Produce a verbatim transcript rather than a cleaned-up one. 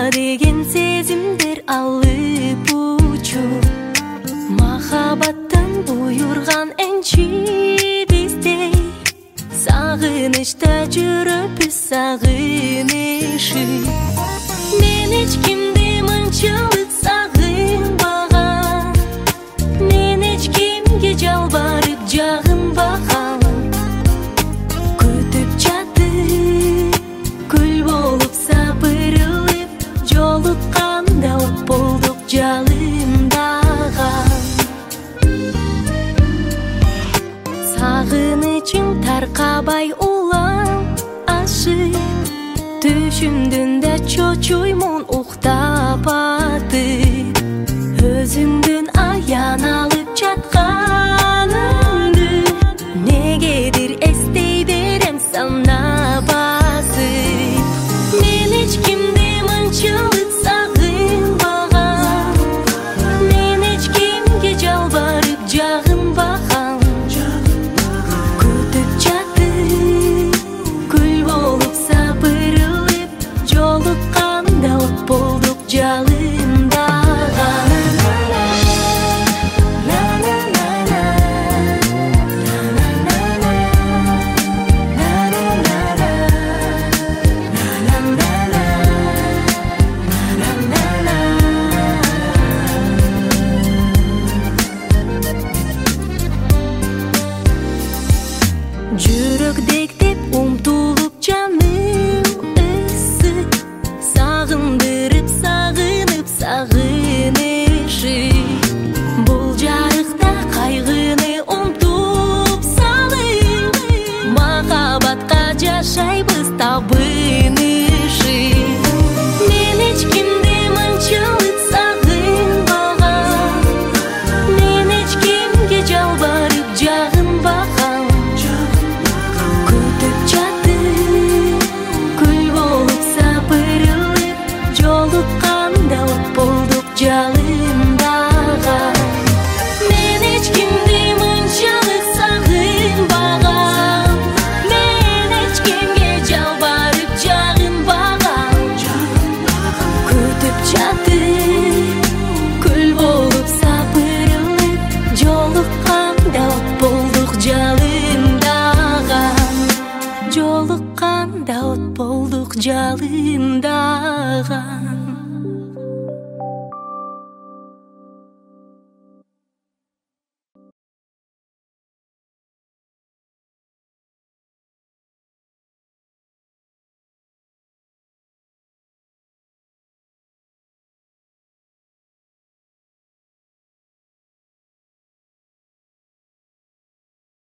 деген сезимдер алып учуп, махабаттан буйурган энчи биздей. Сагынычта жүрөпбүз сагынышып. Мен эч кимди мынчалык сагынбагам, мен эч кимге жалбарып жагынбагам. Күтүп жатып, күл болуп сапырылып, жолукканда от болдук жалындаган. Сагынычың таркабай улам ашып, түшүмдүн да чочуймун уктап атып. Өзүңдүн аян алып жатканыңды негедир эстей берем сана басып. Мен эч кимди мынчалык сагынбагам, мен эч кимге жалбарып жагынбагам. Күтүп жатып, күл болуп сапырылып, жолукканда от болдук жалындаган. Жүрөк дектеп умтулуп жаным ысык, сагындырып сагынып сагынышып. Бул жарыкта кайгыны умтуп салып, махабатка жашайбыз табынышып. Мен эч кимди мынчалык сагынбагам, мен эч кимге жалбарып жагынбагам. Күтүп жатып, күл болуп сапырылып, жолукканда от болдук жалындаган. Мен эч кимди мынчалык сагынбагам, мен эч кимге жалбарып жагынбагам. Күтүп жатып, күл болуп сапырылып, жолукканда от болдук жалындаган. Жолукканда от болдук жалындаган.